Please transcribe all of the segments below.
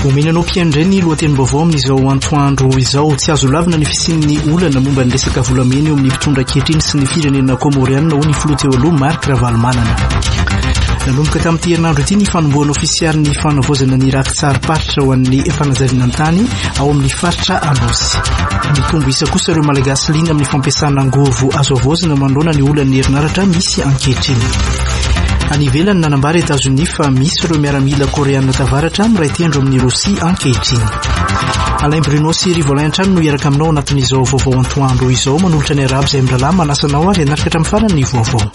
Omenanao mpiandray lohatenim-baovao amin'izao antoandro izao tsy azo lavina ny fisian'ny olana momba ny resaka volamena eo amin'ny mpitondra ankehitriny sy ny firenena komoriana ho ny filoha teo aloha Marc Ravalomanana. Nanomboka tamin'ity herinandro ity ny fanombohana ofisialy ny fanavaozana ny rakotsariparitra ho an'ny fanajariana tany ao amin'ny faritra Anosy. Mitombo isa kosa ireo malagasy liana amin'ny fampiasana angovo azo avoazana manoloana ny olan'ny herinaratra misy ankehitriny. Any ivelany nanambara États-Unis fa misy ireo miaramila koreana tavaratra miray tendro amin'ny Rosia ankehitriny. Alain Bruno sy Rivolin Antrano no iaraka aminao anatin'izao vaovao antoandro izao manolotra ny arabo izay mirala manasanao ary anaraka hatramin'ny farany vaovao.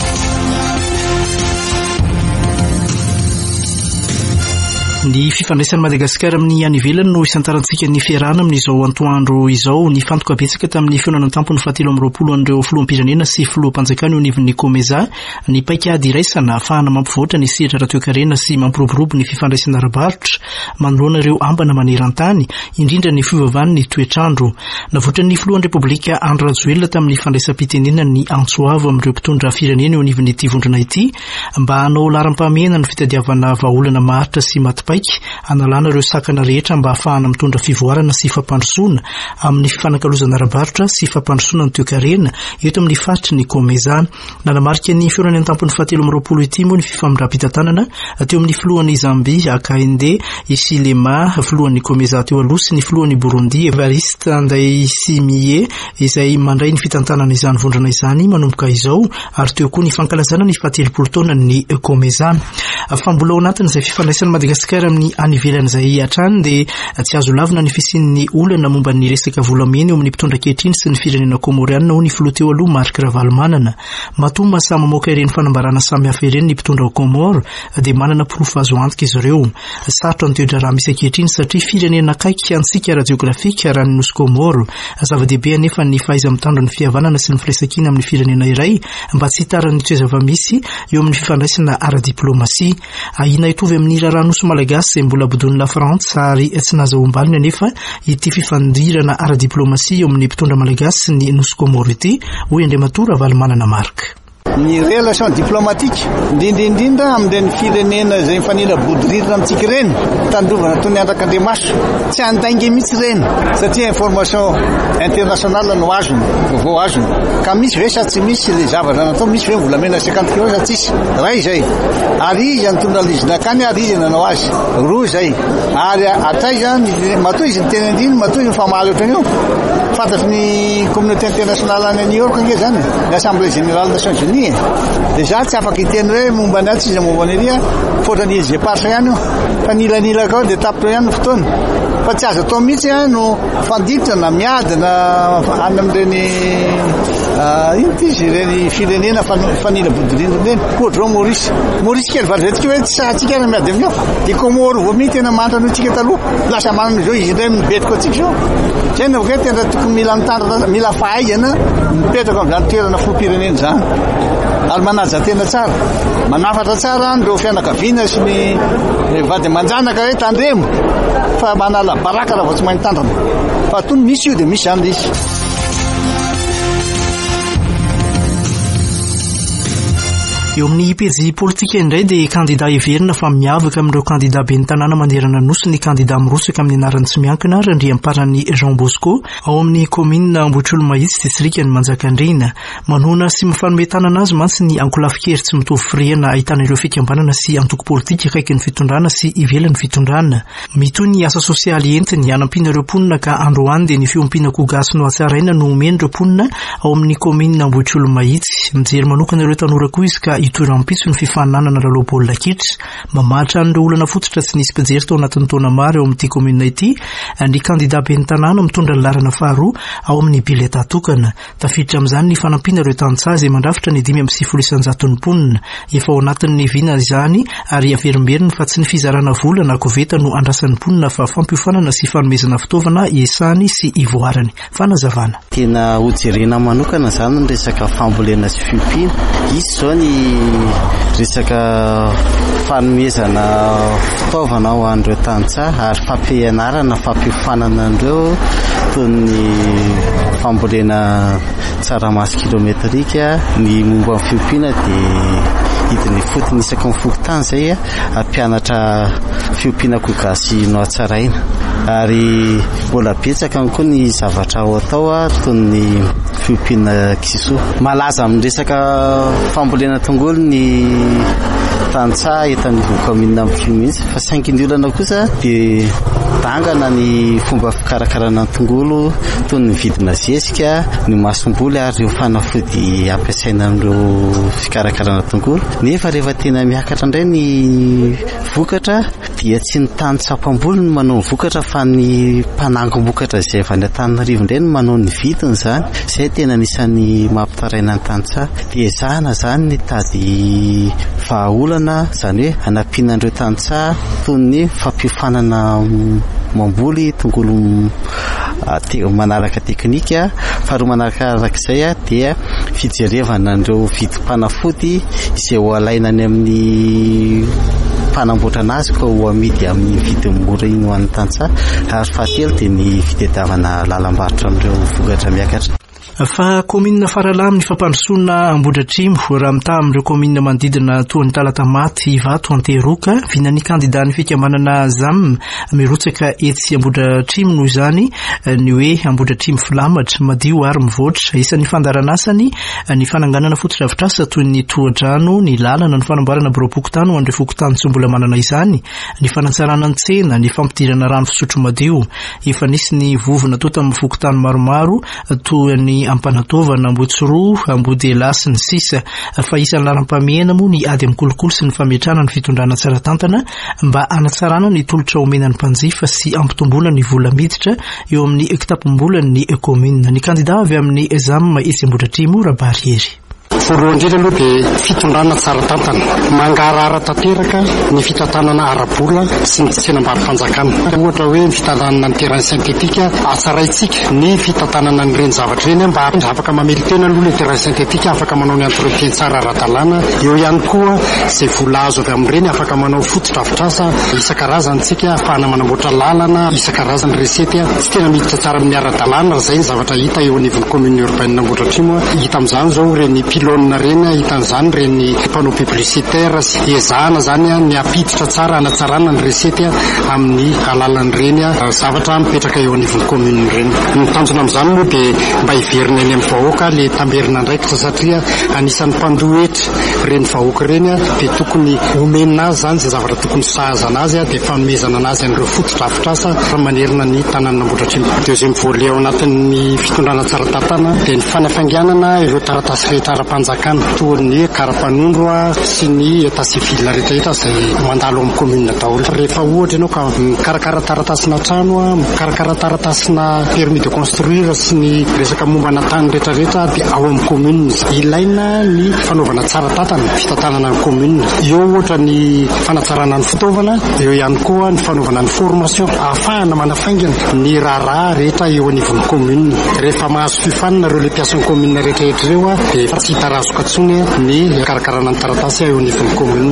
Ny fifandraisan'ny Madagasikara amin'ny any ivelany no isantarantsika ny fiarahana amin'izao antoandro izao ny fantoka betsaka tamin'ny fihaonana tampony 720 an'ireo filoham-pirenena sy filoham-panjakana eo anivon'ny Komeza ny paikady iraisana ahafahana mampivoatra ny sehatra rateo-karena sy mampiroborobo ny fifandraisana ara-barotra manoloana ireo ambana maneran-tany indrindra ny fivavahan'ny toetrandro. Navoatra ny filohan'ny Repoblika Andry Rajoelina tamin'ny fandraisam-pitenena ny antsoavo amin'ireo mpitondra firenena eo anivon'ny ity vondrona ity mba hanao laram-pahamehana ny fitadiavana vahaolana maharitra sy matipaika analana ireo sakana rehetra mba ahafahana mitondra fivoarana sy fampandrosoana amin'ny fifanankalozana ara-barotra sy fampandrosoana ny toekarena eto amin'ny faritry ny Komeza. Nanamarika ny fiorany an-tampony 720 ity moa ny fifamindram-pitantanana teo amin'ny filohan'ny Zambia Hakainde Hichilema, filohan'ny Komeza teo aloha sy ny filohan'ny Burundi Evariste Ndayishimiye izay mandray ny fitantanana izany vondrana izany manomboka izao ary teo koa ny fankalazana ny 70 taona ny Komeza. Fa mbola ao anatin'izay fifandraisan'ny Madagasikara amin'ny any ivelan'izay hatrany dia tsy azo lavina ny fisian'ny olana momba ny resaka volamena eo amin'ny mpitondra ankehitriny sy ny firenena komoriana ho ny filoha teo aloha Marc Ravalomanana. Matoa mahasahy mamoaka ireny fanambarana samihafa ireny ny mpitondra Komoro dia manana porofo azo antoka izy ireo. Sarotra ny toetra raha misy ankehitriny satria firenena akaiky antsika ara-jeografika raha ny nosy Komoro. Zava-dehibe anefa ny fahaiza mitandro ny fihavanana sy ny firaisankina amin'ny firenena iray mba tsy hitaran'ny toe-zava-misy eo amin'ny fifandraisana ara-diplomasia. Ahina itovy amin'ny raha-nosy malagasy izay mbola bodon'ny la Frantsa ary tsy nahazoam-balina anefa ity fifandirana ara-diplomasia eo amin'ny mpitondra malagasy sy ny nosy Komoro ity hoy Andriamatora Ravalomanana Marc. Ny relation diplomatique indrindra amin'ireny firenena izay mifanila bodirirana amintsika ireny tandrovana toy ny andrak'Andriamasina tsy andainga mihitsy ireny satria information internationale no azony vao azony ka misy ve sa tsy misy le zavatra natao misy ve volamena 50 kilo sa tsisy ray izay ary izy antondra lizina akany ary izy nanao azy roa izay ary ataiza matoa izy ny tena indriny matoa izy mifamaly ohatrany io fantatry ny communauté internationale any New York ange zany l'Assemblée générale des Nations Unies dia za tsy afaka hiteny hoe momba ny atsy izy momba ny ria fotrany izy zeparsa ihany io fa nilanila kao dia tapitra ihany fotoana fa tsy azo atao mihitsy no fanditra na miady na any amin'ireny ino izy ireny firenena fanila bodirindrina ireny ohatra zao Maurice kely vazatsika hoe tsy sahatsika ana miady amin'io dia Komoro vao mi tena mantra no tsika taloha lasa manana zao izy indray mibetiko atsika zao zay na voka tena tokony mila mitandrina mila fahaizana mipetraka amin'izany toerana filoham-pirenena zany ary manaja tena tsara manafatra tsara andreo fianakaviana sy ny vady aman-janaka hoe tandremo fa manala baraka raha vao tsy mahay tandrina fa tony misy io dia misy zany izy. Eo amin'ny pejy politika indray dia kandida heverina fa miavaka amin'ireo kandida ben'ny tanàna manerana nosy ny kandida mirosaka amin'ny anarany tsy miankina Randriamparany Jean Bosco ao amin'ny commune Ambohitriolo-Mahitsy distrikany Manjakandriana. Manohana sy mifanome tanana azy mantsy ny ankolafikery tsy mitovy firena ahitana ireo fikambanana sy antoko politika akaiky ny fitondrana sy ivelan'ny fitondrana. Mitoy ny asa sosialy entiny hanampiana ireo mponina ka androany dia ny fiompiana kogasy no atsaraina no omeny ireo mponina ao amin'ny commune Ambohitriolo-Mahitsy. Mijery manokana ireo tanora koa izy ka itoeram-pitso ny fifaninanana lalao baolina kitra mamatra an'ireo olana fototra tsy nisy mpijery tao anatin'ny taona maro eo amin'ity commune ity ny kandida ben'ny tanàna mitondra ny larana faharoa ao amin'ny bileta tokana. Tafiditra amin'izany ny fanampiana ireo tantsaha izay mandrafitra ny 5,900 mponina efa ao anatin'ny vina izany ary averimberiny fa tsy ny fizarana vola na koveta no andrasan'ny mponina fa fampiofanana sy fanomezana fitaovana iesany sy ivoarany. Fanazavana tena hojerena manokana zany ny resaka fambolena sy fiompiana izy zao ny resaka fanomezana fitaovana ho an'ireo tantsaha ary fampianarana fampiofanana an'ireo toy ny fambolena tsaramaso kilometrika ny momba ny fiompiana dia hidiny fotony isaky ny fokotany zay ampianatra fiompiana kogasy no atsaraina ary mbola betsaka koa ny zavatra ao atao toy ny fiompiana kisoa malaza amin'ny resaka fambolena tongolo ny tantsaha etan'ny commune mihitsy fa saingy ny olana kosa dia dangana ny fomba fikarakarana tongolo toy ny vidina zesika ny masomboly ary ireo fanafody ampiasaina amin'ireo fikarakarana tongolo nefa rehefa tena miakatra indray ny vokatra dia tsy ny tany tsapamboly no manao ny vokatra fa ny mpanangom-bokatra izay avy any Antananarivo indray no manao ny vidiny izany izay tena anisan'ny mampitaraina ny tantsaha dia zana zany ny tady vahaolana zany hoe hanampiana an'ireo tantsaha toy ny fampiofanana mamboly tongolo manaraka teknika faharoa manarakarak'izay dia fijerevana an'ireo vidim-panafody izay ho alaina any amin'ny mpanamboatra anazy ka ho amidy amin'ny vidiny mora iny ho an'ny tantsaha ary fahatelo dia ny fitadiavana lalam-barotra amin'ireo vokatra miakatra. Fa commune Faralamy ny fampandrosoana Ambohidratrimo raha mitaha amin'ireo commune manodidina toy ny Talatamaty, Ivato, Anteroka vinany kandida ny fikambanana ZAM mirotsaka etsy Ambohidratrimo noho izany ny hoe Ambohidratrimo Filamatra madio ary mivoatra isan'ny fandaranasany ny fananganana fotodrafitrasa toy ny tohadrano ny lalana ny fanamboarana boroapokotany ho an'ireo fokotany tsy mbola manana izany ny fanatsarana ny tsena ny fampidirana rano fisotro madio efa nisy ny vovona tota amin'ny fokotany maromaro toy ny Ampanatova, Ambohitsoroa, Ambodela sy ny sisa fa isan'ny laram-pamehana moa ny ady amin'ny kolokolo sy ny fametrana ny fitondrana tsara tantana mba anatsarana ny tolotra omenan'ny mpanjifa sy ampitomboana ny vola miditra eo amin'ny kitapom-bola ny commune. Ny kandida avy amin'ny ZAM etsy Ambohidratrimo Rabarihery. Voalohany indrindra aloha dia fitondrana tsara tantana mangarara tanteraka ny fitantanana arabola sy ny tsenam-barim-panjakana ohatra hoe ny fitantanana ny terrain synthétique atsaraitsika ny fitantanana nyreny zavatra ireny mba afaka mamely tena aloha le terrain synthétique afaka manao ny entretien tsara ara-dalàna eo ihany koa izay vola azo avy amin'ireny afaka manao fotodrafitrasa isan-karazantsika ahafahana manamboatra lalana isan-karazany resety tsy tena miditra tsara amin'ny ara-dalàna zay ny zavatra hita eo anivon'ny commune urbaine Ambohidratrimo hita amin'izany zao reny pilôna reny hitan'izany reny panneau publicitaire sy ezahana zany ny apiditra tsara anatsarana ny resety amin'ny alalan'ireny zavatra mipetraka eo anivon'ny commune reny. Ny tanjona amin'izany moa dia mba hiverina eny amin'ny vahoaka le tamberina ndraikitra satria anisan'ny mpandohetra reny vahoaka reny dia tokony omenina azy zany zay zavatra tokony sahazana azy dia fanomezana anazy an'ireo fotodrafitrasa manerina ny tanàna Ambohidratrimo. Deuxième volet ao anatin'ny fitondrana tsara tantana dia ny fanafainganana ireo taratasy rehetra ara-panjakana toy ny karapanondro sy ny état civil rehetrarehetra izay mandalo amin'ny commune daholo. Rehefa ohatra ianao ka mikarakara taratasina trano mikarakara taratasina permis de construire sy ny resaka mombana tany rehetrarehetra dia ao amin'ny commune ilaina ny fanaovana tsara tantana fitantanana ny commune eo ohatra ny fanatsarana ny fitaovana eo ihany koa ny fanaovana ny formation ahafahana manafaingana ny raharaha rehetra eo anivon'ny commune. Rehefa mahazo fifanina ireo le mpiasan'ny commune rehetrarehetra ireo dia tsy hitarazoka tsony ny karakarana ny taratasy eo anivon'ny commune.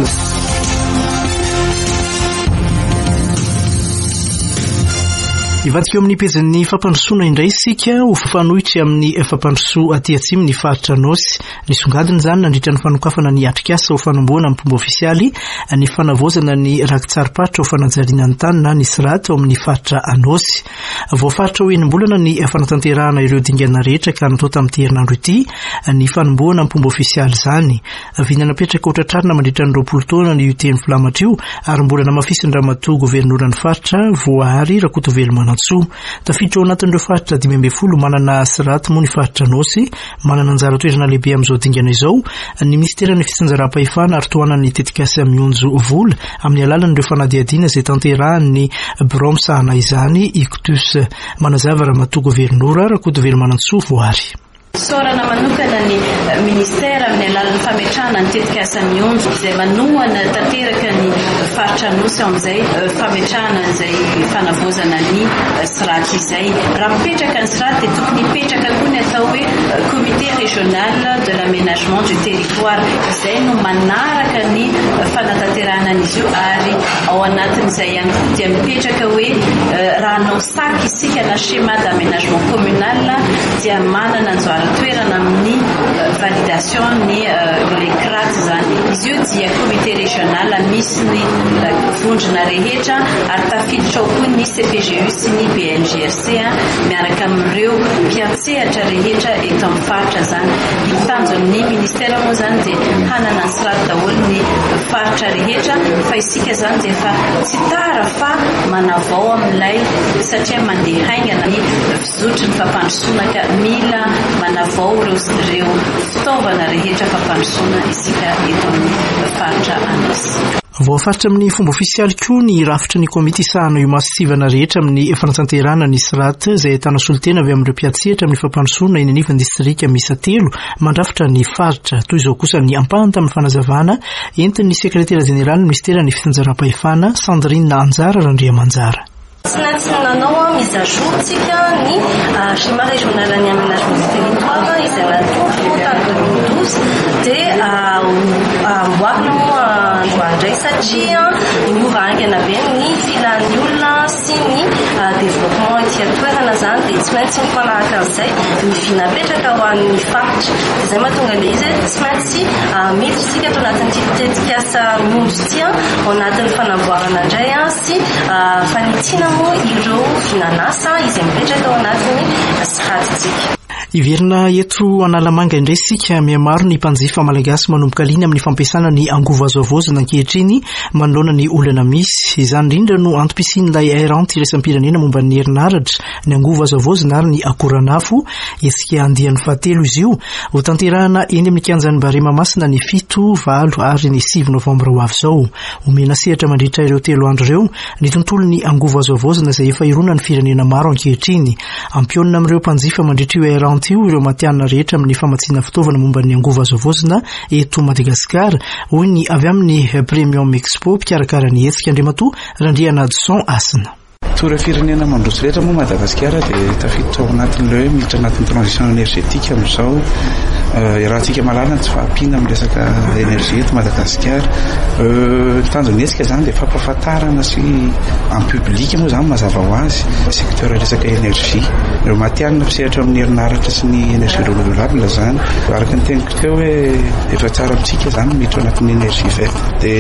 Ivadika eo amin'ny pejin'ny fampandrosoana indray isika ho fanohitra amin'ny fampandrosoa aty atsimo ny faritra Anosy. Nisongadina izany nandritra ny fanokafana ny atrikasa ho fanomboana amin'ny fomba ofisialy ny fanavozana ny rakitsaripatra ho fanajaliana ny tany na ny siraty ao amin'ny faritra Anosy. Voafaritra ho enim-bolana ny fanatanterahana ireo dingana rehetra ka natao tamin'ity herinandro ity ny fanomboana amin'ny fomba ofisialy izany. Vinana petraka otratrarina mandritra ny 20 taona ny UTN Filamatra io ary mbola namafisiny ramatoa governoran'ny faritra Voahary Rakotovelomana tafiditra ao anatin'ireo faritra 12 manana siraty moa ny faritra Anosy manana anjara toerana lehibe amin'izao dingana izao ny ministeran'ny fitsinjaram-pahefana ary tohanan'ny tetikasa mionjo vola amin'ny alalan'ireo fanadihadiana izay tanterahan'ny bureau misahana izany Ictus manazava ramatoa governora Rakotovelomanantsoa Voahary. Sorana manokana ny ministera amin'ny alalan'ny fametrahana ny tetikasa mionjo izay manohana tanteraka ny faritra Anosy amin'izay fametrahana izay fanavozana ny siraty izay. Raha mipetraka ny siraty dia tokony hipetraka koa ny atao hoe comité régional de l'aménagement du territoire izay no manaraka ny fanatanterahana an'izy io ary ao anatin'izay ihany koa dia mipetraka hoe raha anao saky isika na schéma d'aménagement communal dia manana anjara toerana amin'ny validation ny les CRAT zany. Izy io dia comité régional misy ny vondrona rehetra ary tafiditra ao koa ny CPGU sy ny BNGRC miaraka amin'ireo mpiantsehatra rehetra eto amin'ny faritra zany. Ny tanjon'ny ministera moa zany dia hanana ny sirady daholo ny faritra rehetra fa isika zany dia efa tsy tara fa manavao amin'ilay satria mandeha haingana ny fizotry ny fampandrosoana ka mila manavao ireo fitaovana rehetra fampandrosoana isika eto amin'ny faritra Anosy. Voafaritra amin'ny fomba ofisialy koa ny rafitra ny komity isahana io masivana rehetra amin'ny fanatsanterana ny SRAT izay ahitana solitena avy amin'ireo mpiatsehatra amin'ny fampandrosoana eny anivon'ny distrika misa 3 mandrafitra ny faritra. Toy izao kosa ny ampahany tamin'ny fanazavana entin'ny sekretera jeneraly ny ministera ny fitanjaram-pahefana Sandrine Anjara Randriamanjara. Nanao mise à jour tsika ny schéma régional ny aménagement du territoire izay natoko tamin'ny 2012 dia amboarina moa androandray satria miova angana be ny filan'ny olona sy ny développement ety an-toerana zany dia tsy maintsy mifanaraka an'izay mivinapetraka ho an'ny faritra. Izay mahatonga ilay izy tsy maintsy miditra tsika ato anatin'ny tetikasa monjo tia ao anatin'ny fanamboarana indray sy fanitsina ireo finanasa izay mipetraka ao anatin'ny SRAT-tsika. Iverina eto Analamanga indray sika mihamaro ny mpanjifa malagasy manomboka liny amin'ny fampiasana ny angovo azo avozana ankehitriny manoloana ny olana misy. Izany indrindra no antom-pisian'ilay airanty iraisam-pirenena momba ny herinaratra ny angovo azo avozana ary ny akoranafo esika andian'ny fahatelo izy io ho tanterahana eny amin'ny kianjan'ny Barema Masina ny 7, 8 ary ny 9 novambra ho avy izao. Omena sehatra mandritra ireo 3 andro ireo ny tontolon'ny angovo azo avozana izay efa irona ny firenena maro ankehitriny. Ampionina amin'ireo mpanjifa mandritra io airanty ireo matianina rehetra amin'ny famatsiana fitaovana momba ny angovo azo avozana eto Madagasikara hoy ny avy amin'ny Premium Expo mpikarakara ny hetsika Andriamatoa Randriana Adson Asina. Tora firenena mandroso rehetra moa Madagasikara dia tafiditra ao anatin'ilay miditra anatin'ny transition énergétique amin'izao rahantsika malala tsy fahampiana amin'ny resaka énergie eto Madagasikara. Ny tanjony hetsika zany dia fampahafantarana sy en public moa zany mazava ho azy secteur resaka énergie ireo matianina mpisehatra amin'ny herinaratra sy ny énergie renouvelable zany araka ny teniko teo hoe efa tsara amintsika zany miditra anatin'ny énergie verte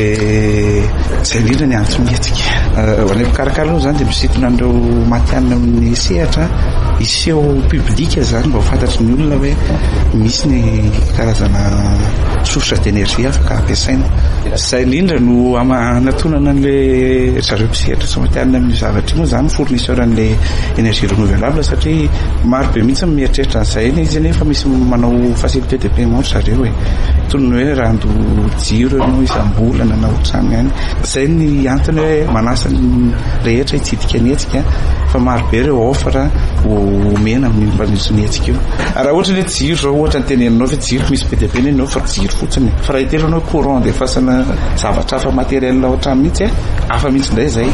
dia izay indrindra ny antony hetsika ho any mpikarakara aloha zany dia misitona an'ireo matianina amin'ny sehatra iseho publika zany mba ho fantatry ny olona hoe misy ny karazana source d'énergie afaka ampiasaina. Izay indrindra no anatonana an'ilay zareo mpisehatra sy matianina amin'ny zavatra moa zany fournisseur an'ilay énergie renouvelable satria maro be mihitsy mieritreritra an'izay izy nefa misy manao facilité de paiement zareo toy ny hoe rando jiro ianao isam-bolana na ohatrany any. Izay ny antony hoe manasa ny rehetra hitsidika ny hetsika fa maro be ireo offre omena amin'ny mpandroso ny hetsika io. Raha ohatra ny jiro zao ohatra ny teneninao fa jiro misy be dia be nenao fa jiro fotsiny fa raha hitelanao courant dia fasana zavatra hafa matériel ohatrany mihitsy hafa mihitsy indray izay.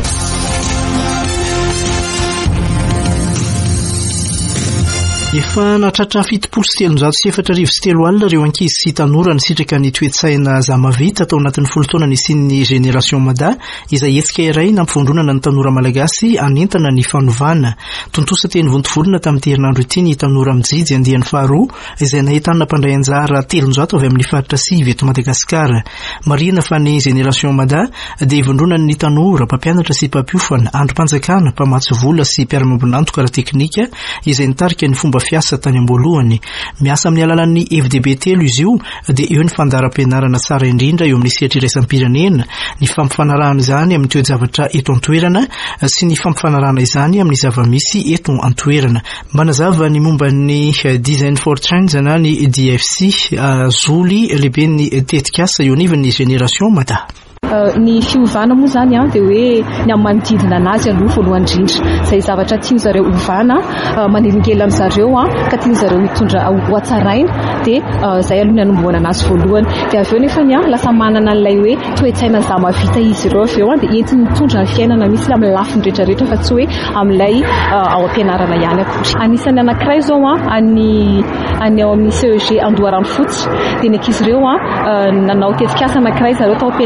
Efa natratra 7,3 alina ireo ankizy sy tanora nisitraka ny toe-tsaina Zamavita tao anatin'ny folo taona nisian'ny Génération Mada izay hetsika iray nampifondronana ny tanora malagasy anentana ny fanovana. Tontosa teny vontovolona tamin'ny herinandro ity ny tanora mijijy andian'ny faharoa izay nahitana mpandray anjara 300 avy amin'ny faritra 5 eto Madagasikara. Marina fa ny Génération Mada dia ivondronany ny tanora mpampianatra sy mpampiofana androm-panjakana mpamatsy vola sy mpiara-mambonantoka ara-teknika izay nitarika ny fomba fiasa tany am-boalohany. Miasa amin'ny alalan'ny FDB telo izy io dia eo ny fandaharam-pianarana tsara indrindra eo amin'ny sehatra iraisam-pirenena, ny fampifanarahana izany amin'ny toe-javatra eto an-toerana sy ny fampifanarahana izany amin'ny zava-misy eto an-toerana. Manazava ny momba ny Design for Change na ny DFC Zoly lehibe ny tetikasa eo anivon'ny Génération Mada. Ny fiovana moa zany dia hoe ny amin'ny manodidina anazy aloha voalohany indrindra izay zavatra tiany zareo ovana manelingelana zareo ka tiany zareo hitondra ho hatsaraina dia izay aloha ny anomboana anazy voalohany. Dia avy eo nefa lasa manana an'ilay hoe toe-tsaina Zamavita izy ireo avy eo dia entiny mitondra ny fiainana misy amin'ny lafiny rehetrarehetra fa tsy hoe amin'ilay ao am-pianarana ihany akory. Anisany anankiray zao any ao amin'ny CEG Andoharanofotsy dia ny ankizy ireo nanao tetikasa anankiray zareo tao am-pianarana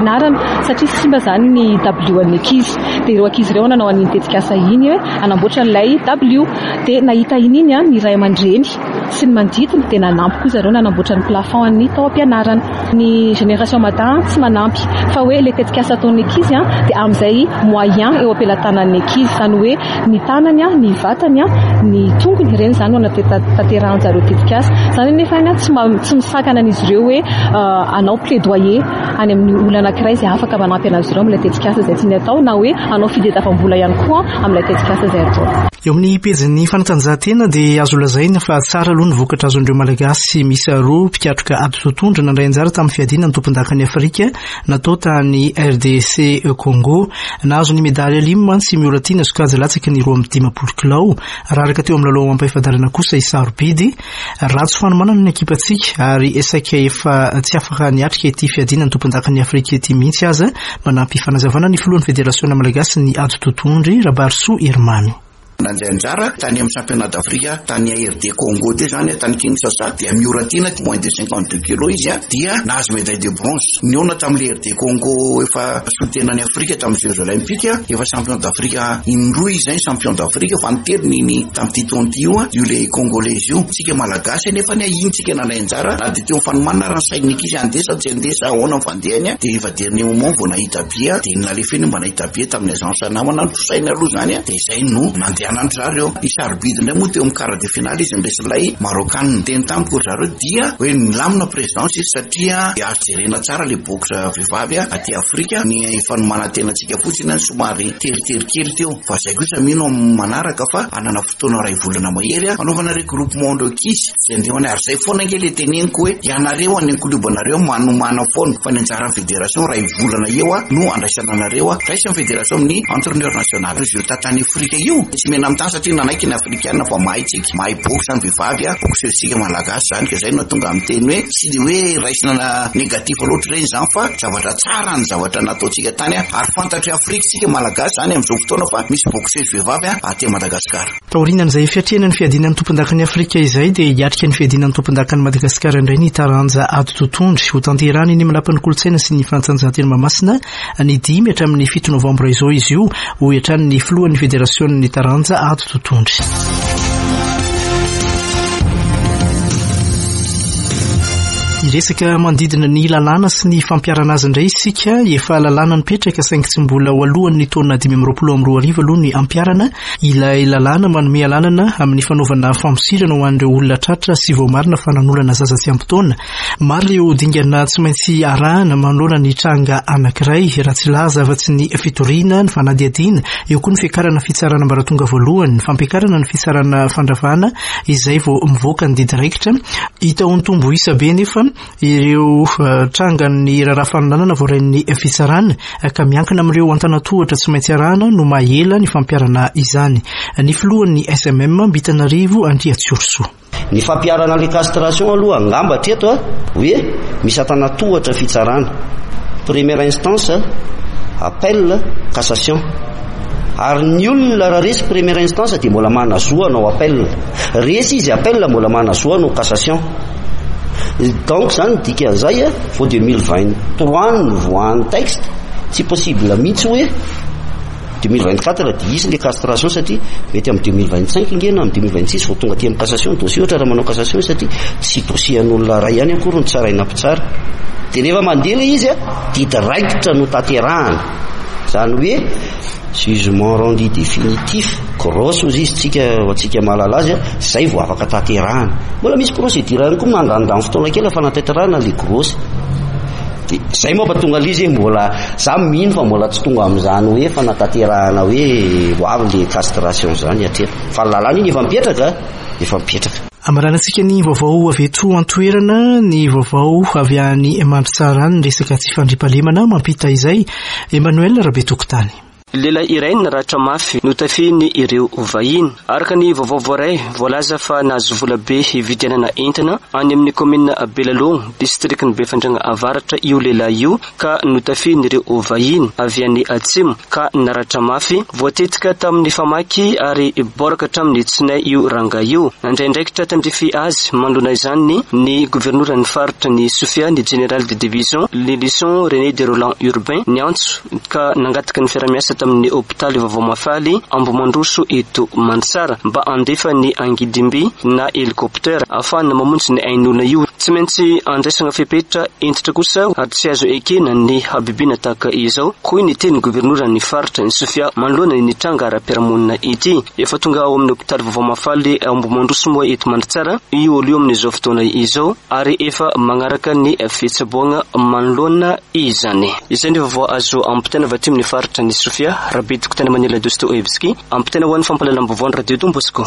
satria simba zany ny W an'ny ankizy dia ireo ankizy ireo nanao an'iny tetikasa iny hoe anamboatra n'ilay W dia nahita iny a ny ray aman-dreny sy ny manodidina dia nanampy koa zareo nanamboatra ny plafond ny tao am-pianarana. Ny génération matin tsy manampy fa hoe ilay tetikasa ataon'ny ankizy dia amin'izay moyen eo am-pelatanan'ny ankizy zany hoe ny tanany ny vatany ny tongony ireny zany ho tanteran'zareo tetikasa zany nefa tsy misakana an'izy ireo hoe anao plaidoyer any amin'ny olona anankiray izay afaka manampy an'izy ireo amin'ilay tetikasa izay tsy ny atao na hoe anao fidetafam-bola ihany koa amin'ilay tetikasa izay atao. Eo amin'ny pejin'ny fanatanjahantena dia azo lazaina fa tsara aloha ny vokatra azon'ireo malagasy misy roa mpiatroka ady tontondra nandray anjara tamin'ny fiadiana ny tompon-dakan'ny Afrika natao tany RDC Congo. Nahazo ny medaly alimy mantsy mioratiana sokajy latsaka ny 20 kilao raraka teo amin'ny lalao ampahifadarana kosa isarobidy ratsy fanomanana ny ekipantsika ary esaka efa tsy afaka niatrika ity fiadiana ny tompon-dakan'ny Afrika ity mihitsy aza manampy fanazavana ny filohan'ny federasiona malagasy ny ady totondry Rabarso Irmany. Nanjay anjara tany amin'ny championnat d'Afrique tany RD Congo teo zany tany Kinshasa dia mioratiana moins de 52 kilos izy dia nahazo médaille de bronze. Niona tamin'le RD Congo efa sotenan'ny Afrika tamin'ny Jeux olympiques efa champion d'Afrique indroa izay champion d'Afrique fa niteriny tamin'ity taonty io io le congolais io tsika malagasy nefa ny iny tsika nanay anjara na dia teo fanomanana raha sainiky izy andesa tsy andesa ahoana mifandehany dia efa dernier moment vao nahita bia dia nalefeny mba nahita bia tamin'ny agence namana tosaina aloha zany dia izay no nandehanany zareo isarbidy ndray moa teo amin'ny quart de finale izy ndesilay marocain teny tamiko zareo dia hoe nilamina présidence izy satria azo jerena tsara le boxe vehivavy aty Afrika ny fanomanantena tsika fotsiny any somary teriterikely teo fa zay kosa mino manaraka fa anana fotoana ray volana mahery anaovana regroupement ankizy zay andehana ary zay foana nge le teneniko hoe ianareo any klubanareo manomana foana fa ny anjara fédération ray volana eo no andraisana anareo raisy fédération amin'ny entraîneur national résultat tany Afrika io tsy mena am'tany satria nanaiky ny africaine fa mahaitsika mahay boxe ny vehivavy boxersika malagasy zany ka zay no tonga amin'ny teny hoe tsy de hoe raisina négatif loatra reny zany fa zavatra tsara ny zavatra nataotsika tany ary fantatry Afrika sika malagasy zany amin'izao fotoana fa misy boxeuse vehivavy aty Madagasikara. Taorian'izay fiatriana ny fiadinan'ny tompon-dakan'ny Afrika izay dia hiatrika ny fiadinan'ny tompon-dakan'ny Madagasikara indray ny taranja ady totondry ho tanterana iny milapan'ny kolontsaina sy ny fanatanjahantena Mahamasina ny 10 hatramin'ny 7 novambra izao izy io ho hiatran'ny filohan'ny federasion'ny taranja ady totondry. Resaka mandidina ny lalàna sy ny fampiarana azy indray isika efa lalàna nipetraka saingy tsy mbola ho alohan'ny taona 2022 aloha ny ampiarana ilay lalàna manome alalana amin'ny fanaovana famosirana ho an'ireo olona tratra sy voamarina fananolana zaza tsy ampy-taona. Maro ireo dingana tsy maintsy arahana manoloana ny tranga anankiray raha tsy laza afa-tsy ny fitoriana ny fanadihadiana eo koa ny fiakarana fitsarana ambaratonga voalohany ny fampiakarana ny fitsarana fandravana izay vao mivoaka ny didiraikitra hita ho ny tombo isa be nefa ireo trangan'ny raharaha fananana voarain'ny fitsarana ka miankina amin'ireo antanatohatra tsy maintsy arahana no mahela ny fampiarana izany. Ny filohan'ny SMM Ambitanarivo Andriatsiorsoa. Ny fampiarana le castration aloha angamba treto hoe misy antanatohatra fitsarana première instance appel cassation ary ny olona raha resy première instance dia mbola manazoa anao appel resy izy appel mbola manazoa anao cassation. Donc zany dika an'izay faut 2023 no voan'ny texte tsy possible mihitsy hoe 2024 dia isy le castration satria mety amin'ny 2025 ingena amin'ny 2026 vao tonga aty amin'ny cassation dossier ohatra raha manao cassation satria tsy dossier-n'olona ray ihany akory no tsaraina mpitsara dia rehefa mandeha le izy didiraikitra no tanterahana zany hoe jugement rendu définitif grosse ozy izy tsika mahalala azy zay vao afaka tanterahana. Mbola misy procédure ihany koa mandandany fotoana kely fanatanterahana le grosse dia zay moa tonga lizy mbola za mino fa mbola tsy tonga amin'izany hoe fanatanterahana hoe hoavy le castration zany atreto fa lalàna iny efa mipetraka efa mipetraka. Amaranantsika ny vaovao avy eto an-toerana ny vaovao avy any Mandritsara ny resaka tsy fandriampahalemana mampita izay Emmanuel Rabetokotany. lehilahy iray naratra mafy notafiny ireo vahiny. Araka ny vaovao voaray voalaza fa nahazo vola be hividianana entana any amin'ny komina Belalong distriktin'ny Befandriana avaratra io lehilahy io ka notafiny ireo vahiny avy any atsimo ka naratra mafy voatetika tamin'ny famaky ary boraka hatramin'ny tsinay io ranga io. Ndraindraikitra tandrify azy manolona izany ny gouverneur ny faritra ny Sofia ny général de division Lélisson René de Roland Urbain ny antso ka nangataka ny fiaramiasa tamin'ny hôpitaly Vavaomafaly Ambomandroso eto Mantsara mba andefa ny angidimby na helicoptera afahana mamonjy ny ain'olona io. Tsy maintsy andraisana fepetra entitra kosa ary tsy azo ekena ny habibina tahaka izao koa ny teny gouverneur ny faritra ny Sofia manoloana ny tranga ara-piaramonina ity. Efa tonga ao amin'ny hôpitaly Vavaomafaly Ambomandroso moa eto Mantsara io olo amin'izao fotoana izao ary efa magnaraka ny fitsaboana manoloana izany. Izay ny vaovao azo ampitana avy aty amin'ny faritra ny Sofia. Rabetiko tany Manila Dostoevski ampitana ho an'ny fampahalalam-baovao ny Radio Don Bosco.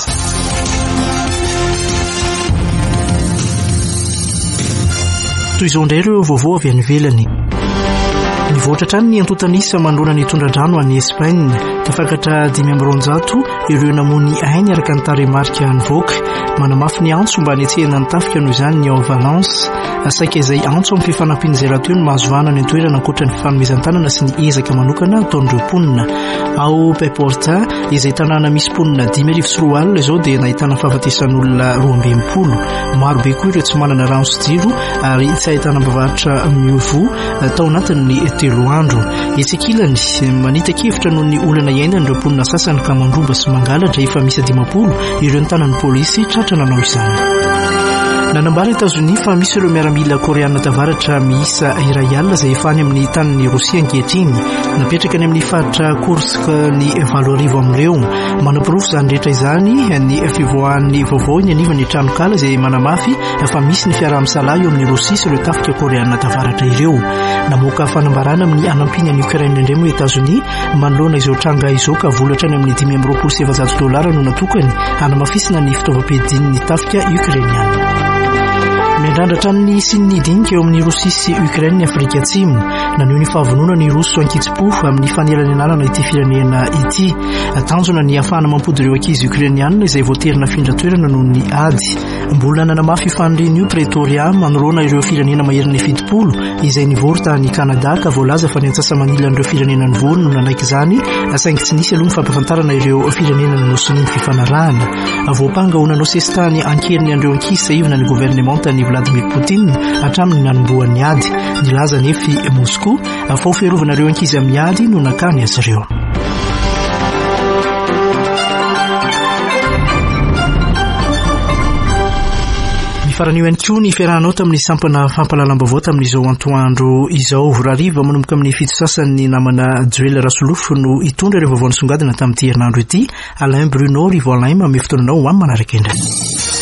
Toy izao indray ireo vaovao avy any ivelany. Nivoatra trany ny antotanisa manoloana ny tondradrano any Espagne. Tafakatra 500 ireo namony ainy araka ny taremarika nivoaka. Manamafy ny antso mba hanetsehana ny tafika noho izany ny ao Valence. Saika izay antso amin'ny fifanampiana izay rahateo ny mahazoana ny toerana ankoatra ny fifanomezan-tanana sy ny ezaka manokana ataon'ireo mponina. Ao Paiporta izay tanàna misy mponina 10,000 izao dia nahitana fahafatesan'olona 12. Maro be koa ireo tsy manana rano sy jiro ary tsy ahitana mpivarotra miovo tao anatin'ny 3 andro. Etsikilany manita-kevitra noho ny olana iainana ireo mponina sasany ka mandroba sy mangalatra efa misy 50 ireo ny tanan'ny polisy tratra nanao izany. Nanambara États-Unis fa misy ireo miaramila koreana tavaratra miisa iray alina izay efa any amin'ny tanin'ny Rosia ankehitriny. Napetraka any amin'ny faritra Kursk ny valorivo amin'ireo. Manam-pirofo izany rehetra izany ny fivoahan'ny vaovao ny anivany tranokala izay manamafy fa misy ny fiaraha-misalahy eo amin'ny Rosia sy ireo tafika koreana tavaratra ireo. Namoaka fanambarana amin'ny anampiny any Ukraine indray moa États-Unis manoloana izao tranga izao ka volatra any amin'ny $527 no natokany hanamafisana ny fitaovam-piadian'ny tafika ukrainiana. Miandrandra ny sin'ny dinika eo amin'ny Rosia sy Ukraine ny Afrika Atsimo. Naneho ny fahavonona ny Roso ankitsipo amin'ny fanelany anarana ity firenena ity. Tanjona ny afahana mampody ireo ankizy Ukrainiana izay voaterina findratoerana noho ny ady. Mbola nanamafy fanirian'io Pretoria manoloana ireo firenena maheriny 70 izay nivory tany Kanada ka voalaza fa ny antsasa-manilan'ireo firenena nivory no nanaiky izany saingy tsy nisy aloha ny fampafantarana ireo firenena nanosony ny fifanarahana. Voapanga ho nanosestany ankeriny andreo ankizy saivana ny gouvernementany Vladimir Poutine hatramin'ny nanomboan'ny ady. Nilaza nefi Moscou fa ho fiarovana ireo ankizy amin'ny ady no nakany azy ireo. Faran'io ihany koa ny fiarahanao tamin'ny sampana fampahalalam-baovao tamin'izao antoandro izao. Rariva manomboka amin'ny fito sasany namana Joel Rasolofo no hitondra ireo vaovao nisongadina tamin'ity herinandro ity. Alain Bruno Rivolin mamy fotoananao ho amin'ny manaraka indray.